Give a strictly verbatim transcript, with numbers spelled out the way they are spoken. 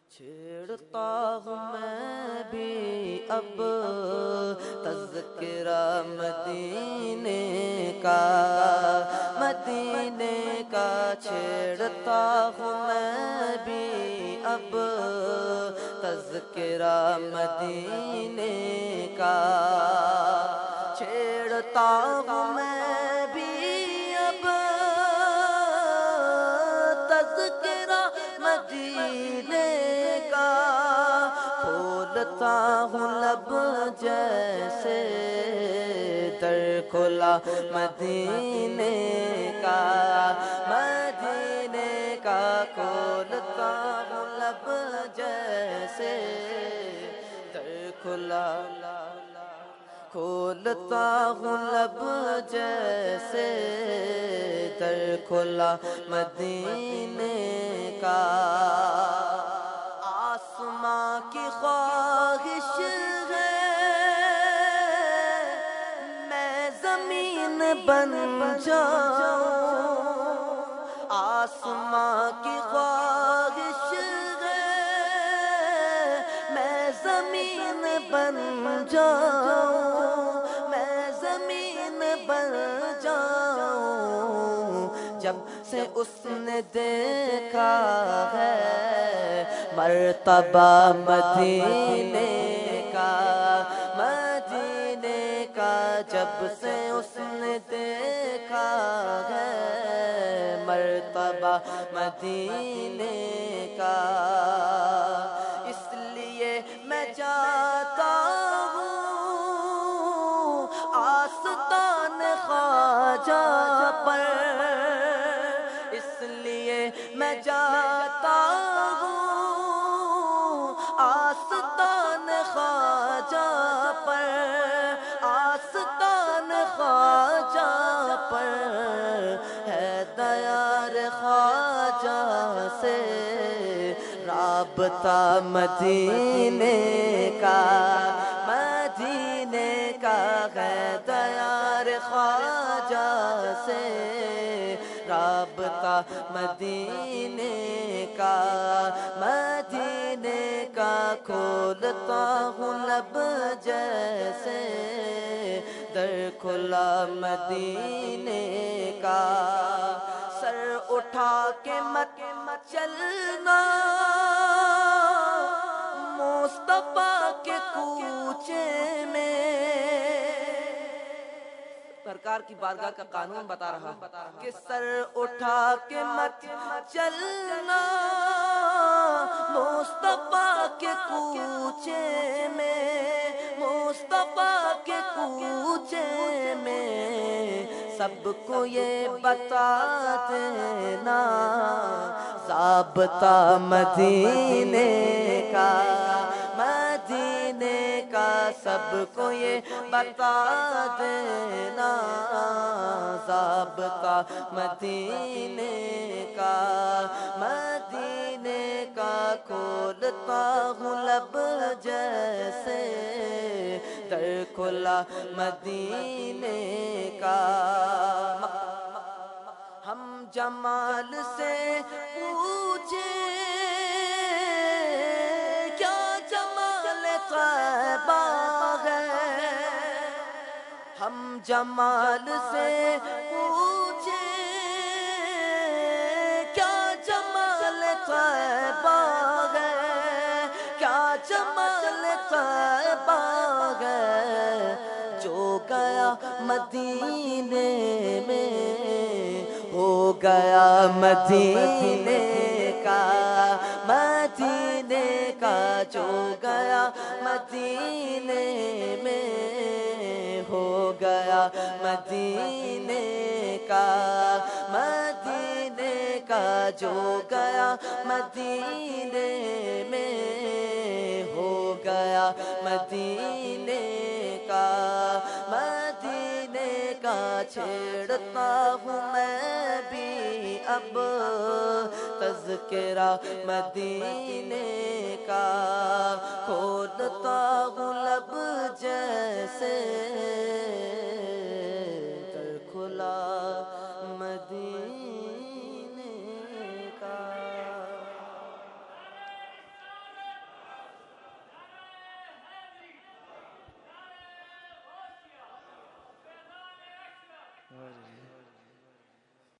چھیڑتا ہوں میں بھی اب تذکرہ مدینے کا، مدینے کا چھیڑتا ہوں میں بھی اب تذکرہ مدینے کا، چھیڑتا ہوں میں بھی اب تذکرہ مدینے کا، کھولتا ہوں لب جیسے در کھلا مدینے کا، مدینے کا کھولتا ہوں لب جیسے در کھلا، کھولتا ہوں لب جیسے در کھلا مدینے کا، آسماں کی خواہش ہے میں زمین بن جاؤں، آسماں کی خواہش ہے میں زمین بن جاؤں، میں زمین بن جاؤں، جب سے اس نے دیکھا ہے مرتبہ مدینے کا، مدینے کا جب سے اس نے دیکھا ہے مرتبہ مدینے کا، اس لیے میں جاتا ہوں آستان خواجہ پر، اس لیے میں جاتا ہوں آستان خواجہ پر، آستان خواجہ پر، ہے دیار خواجہ سے رابطہ مدینے کا، مدینے کا ہے دیار خواجہ سے رابطہ مدینے کا، مدینے کا کھولتا ہوں لب جیسے در کھلا مدینے کا، سر اٹھا کے مت چلنا مصطفیٰ کے کوچے میں، سرکار کی بارگاہ کا قانون بتا رہا کہ سر اٹھا کے مت چلنا مصطفیٰ کے کوچے میں، مصطفیٰ کے کوچے میں، سب کو یہ بتا دینا ضابطہ مدینے کا، مدینے کا سب کو یہ بتا دینا ضابطہ مدینے کا، مدینے کا کھولتا ہوں لب جیسے در کھلا مدینے کا، ہم جمال سے پوچھیں کیا جمال طیبہ ہے، ہم جمال سے پوچھیں کیا جمال طیبہ ہے، کیا جمال طیبہ ہے، جو گیا مدینے میں ہو گیا مدینے کا، مدینے کا جو گیا مدینے میں ہو گیا مدینے کا، مدینے کا جو گیا مدینے میں ہو گیا مدینے کا، مدینے کا چھیڑتا ہوں میں بھی اب تذکرہ مدینے کا، کھولتا ہوں لب جیسے در کھلا مدینے کا۔ ہری